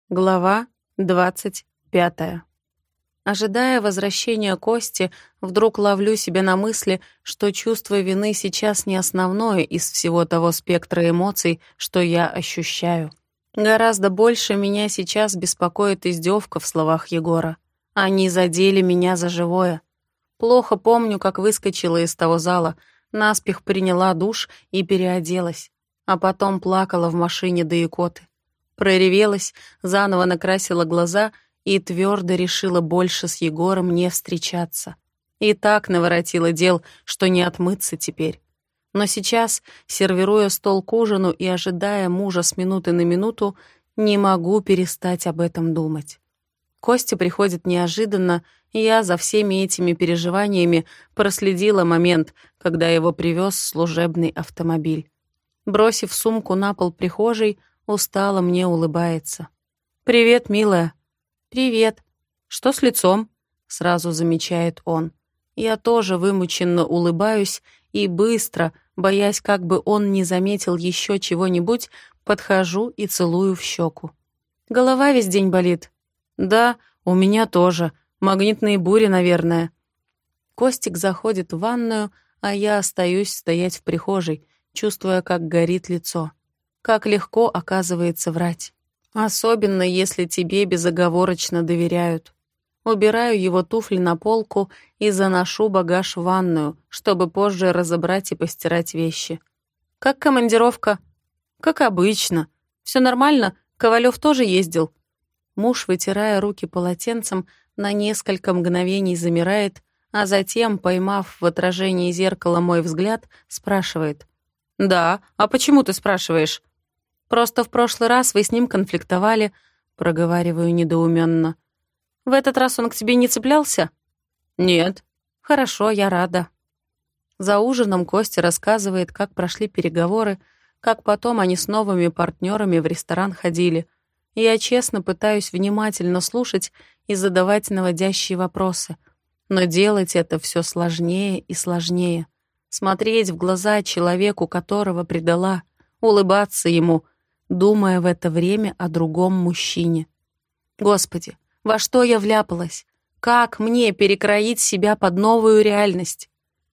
Глава 25. Ожидая возвращения Кости, вдруг ловлю себя на мысли, что чувство вины сейчас не основное из всего того спектра эмоций, что я ощущаю. Гораздо больше меня сейчас беспокоит издевка в словах Егора. Они задели меня за живое. Плохо помню, как выскочила из того зала, наспех приняла душ и переоделась, а потом плакала в машине до икоты. Проревелась, заново накрасила глаза и твердо решила больше с Егором не встречаться. И так наворотила дел, что не отмыться теперь. Но сейчас, сервируя стол к ужину и ожидая мужа с минуты на минуту, не могу перестать об этом думать. Костя приходит неожиданно, и я за всеми этими переживаниями проследила момент, когда его привез служебный автомобиль. Бросив сумку на пол прихожей, устало мне улыбается. «Привет, милая». «Привет. Что с лицом?» — сразу замечает он. Я тоже вымученно улыбаюсь и быстро, боясь, как бы он не заметил еще чего-нибудь, подхожу и целую в щеку. «Голова весь день болит?» «Да, у меня тоже. Магнитные бури, наверное». Костик заходит в ванную, а я остаюсь стоять в прихожей, чувствуя, как горит лицо. Как легко, оказывается, врать. Особенно, если тебе безоговорочно доверяют. Убираю его туфли на полку и заношу багаж в ванную, чтобы позже разобрать и постирать вещи. «Как командировка?» «Как обычно. Все нормально? Ковалев тоже ездил?» Муж, вытирая руки полотенцем, на несколько мгновений замирает, а затем, поймав в отражении зеркала мой взгляд, спрашивает. «Да, а почему ты спрашиваешь?» «Просто в прошлый раз вы с ним конфликтовали», — проговариваю недоуменно. «В этот раз он к тебе не цеплялся?» «Нет». «Хорошо, я рада». За ужином Костя рассказывает, как прошли переговоры, как потом они с новыми партнерами в ресторан ходили. Я честно пытаюсь внимательно слушать и задавать наводящие вопросы, но делать это все сложнее и сложнее. Смотреть в глаза человеку, которого предала, улыбаться ему, думая в это время о другом мужчине. Господи, во что я вляпалась? Как мне перекроить себя под новую реальность?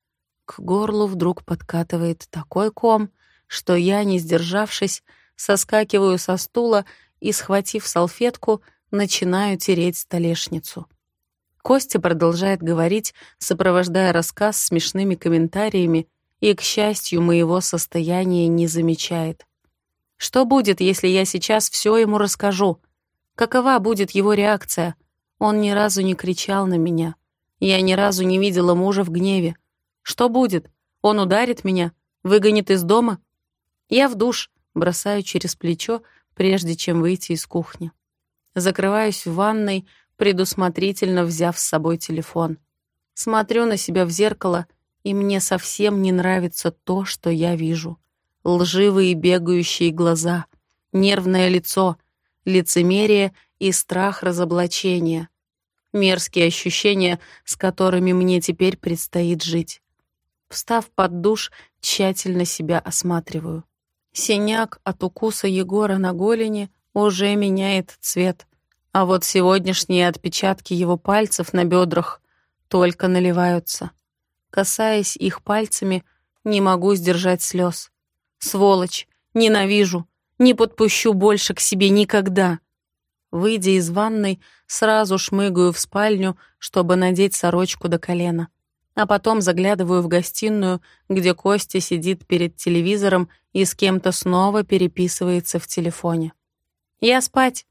К горлу вдруг подкатывает такой ком, что я, не сдержавшись, соскакиваю со стула и, схватив салфетку, начинаю тереть столешницу. Костя продолжает говорить, сопровождая рассказ смешными комментариями, и, к счастью, моего состояния не замечает. Что будет, если я сейчас все ему расскажу? Какова будет его реакция? Он ни разу не кричал на меня. Я ни разу не видела мужа в гневе. Что будет? Он ударит меня? Выгонит из дома? Я в душ, бросаю через плечо, прежде чем выйти из кухни. Закрываюсь в ванной, предусмотрительно взяв с собой телефон. Смотрю на себя в зеркало, и мне совсем не нравится то, что я вижу. Лживые бегающие глаза, нервное лицо, лицемерие и страх разоблачения. Мерзкие ощущения, с которыми мне теперь предстоит жить. Встав под душ, тщательно себя осматриваю. Синяк от укуса Егора на голени уже меняет цвет, а вот сегодняшние отпечатки его пальцев на бедрах только наливаются. Касаясь их пальцами, не могу сдержать слез. Сволочь, ненавижу, не подпущу больше к себе никогда. Выйдя из ванной, сразу шмыгаю в спальню, чтобы надеть сорочку до колена. А потом заглядываю в гостиную, где Костя сидит перед телевизором и с кем-то снова переписывается в телефоне. «Я спать».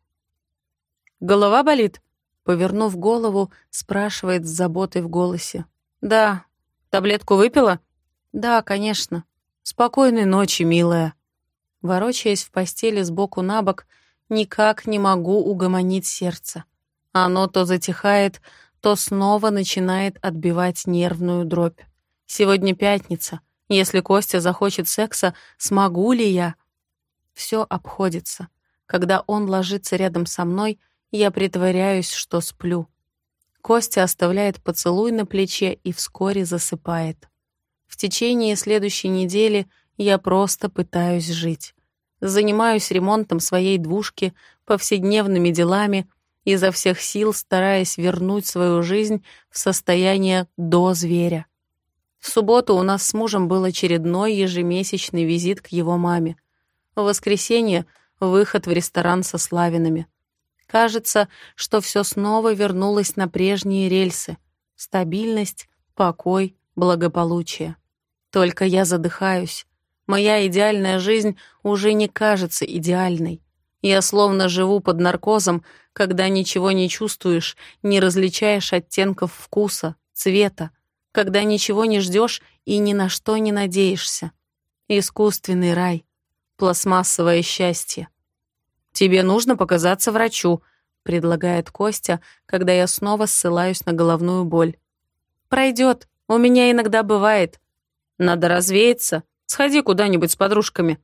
«Голова болит?» Повернув голову, спрашивает с заботой в голосе. «Да». «Таблетку выпила?» «Да, конечно». «Спокойной ночи, милая». Ворочаясь в постели сбоку на бок, никак не могу угомонить сердце. Оно то затихает, то снова начинает отбивать нервную дробь. Сегодня пятница. Если Костя захочет секса, смогу ли я? Все обходится. Когда он ложится рядом со мной, я притворяюсь, что сплю. Костя оставляет поцелуй на плече и вскоре засыпает. В течение следующей недели я просто пытаюсь жить. занимаюсь ремонтом своей двушки, повседневными делами, изо всех сил стараясь вернуть свою жизнь в состояние до зверя. В субботу у нас с мужем был очередной ежемесячный визит к его маме. В воскресенье — выход в ресторан со Славинами. Кажется, что все снова вернулось на прежние рельсы. Стабильность, покой, благополучие. Только я задыхаюсь. Моя идеальная жизнь уже не кажется идеальной. Я словно живу под наркозом, когда ничего не чувствуешь, не различаешь оттенков вкуса, цвета, когда ничего не ждешь и ни на что не надеешься. Искусственный рай, пластмассовое счастье. «Тебе нужно показаться врачу», — предлагает Костя, когда я снова ссылаюсь на головную боль. «Пройдет, у меня иногда бывает. Надо развеяться, сходи куда-нибудь с подружками».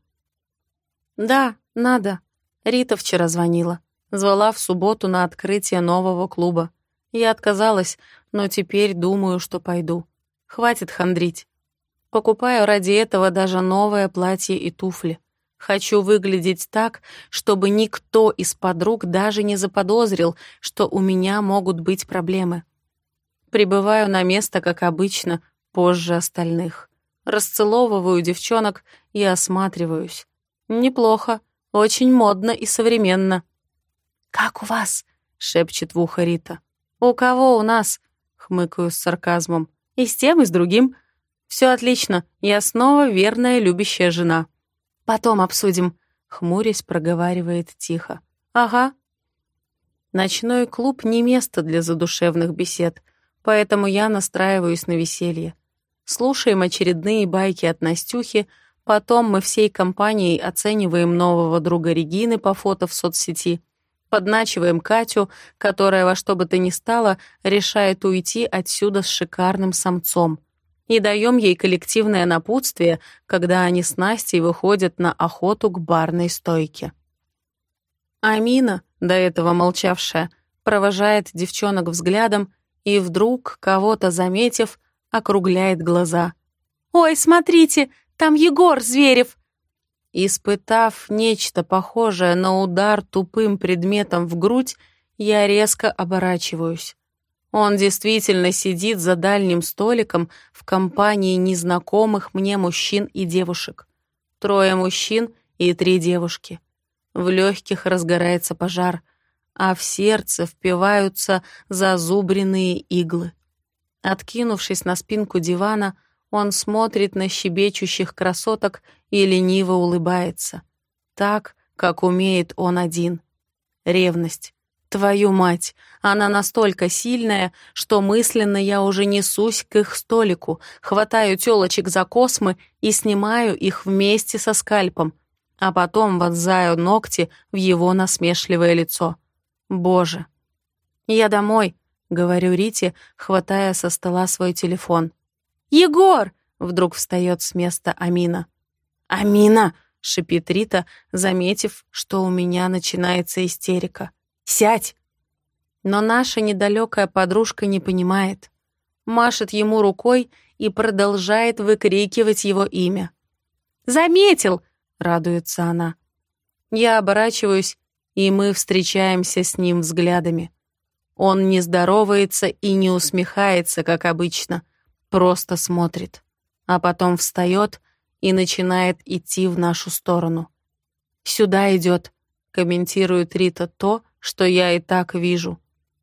«Да, надо». Рита вчера звонила. Звала в субботу на открытие нового клуба. Я отказалась, но теперь думаю, что пойду. Хватит хандрить. Покупаю ради этого даже новое платье и туфли. Хочу выглядеть так, чтобы никто из подруг даже не заподозрил, что у меня могут быть проблемы. Прибываю на место, как обычно, позже остальных. Расцеловываю девчонок и осматриваюсь. Неплохо, очень модно и современно. «Как у вас?» — шепчет в ухо Рита. «У кого у нас?» — хмыкаю с сарказмом. «И с тем, и с другим. Все отлично, я снова верная любящая жена». «Потом обсудим», — хмурясь проговаривает тихо. «Ага». Ночной клуб не место для задушевных бесед, поэтому я настраиваюсь на веселье. Слушаем очередные байки от Настюхи, потом мы всей компанией оцениваем нового друга Регины по фото в соцсети, подначиваем Катю, которая во что бы то ни стало решает уйти отсюда с шикарным самцом, и даем ей коллективное напутствие, когда они с Настей выходят на охоту к барной стойке. Амина, до этого молчавшая, провожает девчонок взглядом и вдруг, кого-то заметив, округляет глаза. «Ой, смотрите, там Егор Зверев!» Испытав нечто похожее на удар тупым предметом в грудь, я резко оборачиваюсь. Он действительно сидит за дальним столиком в компании незнакомых мне мужчин и девушек. 3 мужчин и 3 девушки. В легких разгорается пожар, а в сердце впиваются зазубренные иглы. Откинувшись на спинку дивана, он смотрит на щебечущих красоток и лениво улыбается. Так, как умеет он один. Ревность. Твою мать, она настолько сильная, что мысленно я уже несусь к их столику, хватаю тёлочек за космы и снимаю их вместе со скальпом, а потом вонзаю ногти в его насмешливое лицо. Боже. «Я домой», — говорю Рите, хватая со стола свой телефон. «Егор!» — вдруг встает с места Амина. «Амина!» — шипит Рита, заметив, что у меня начинается истерика. «Сядь!» Но наша недалекая подружка не понимает. Машет ему рукой и продолжает выкрикивать его имя. «Заметил!» — радуется она. Я оборачиваюсь, и мы встречаемся с ним взглядами. Он не здоровается и не усмехается, как обычно, просто смотрит, а потом встает и начинает идти в нашу сторону. «Сюда идет», — комментирует Рита то, что я и так вижу.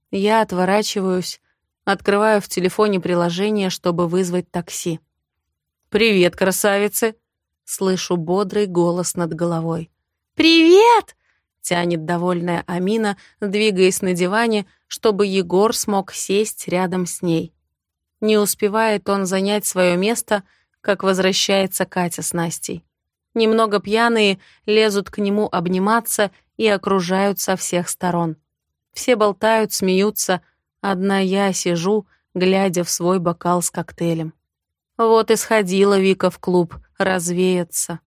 Я отворачиваюсь, открываю в телефоне приложение, чтобы вызвать такси. «Привет, красавицы!» — слышу бодрый голос над головой. «Привет!» — тянет довольная Амина, двигаясь на диване, чтобы Егор смог сесть рядом с ней. Не успевает он занять свое место, как возвращается Катя с Настей. Немного пьяные лезут к нему обниматься и окружают со всех сторон. Все болтают, смеются, одна я сижу, глядя в свой бокал с коктейлем. Вот и сходила Вика в клуб развеяться.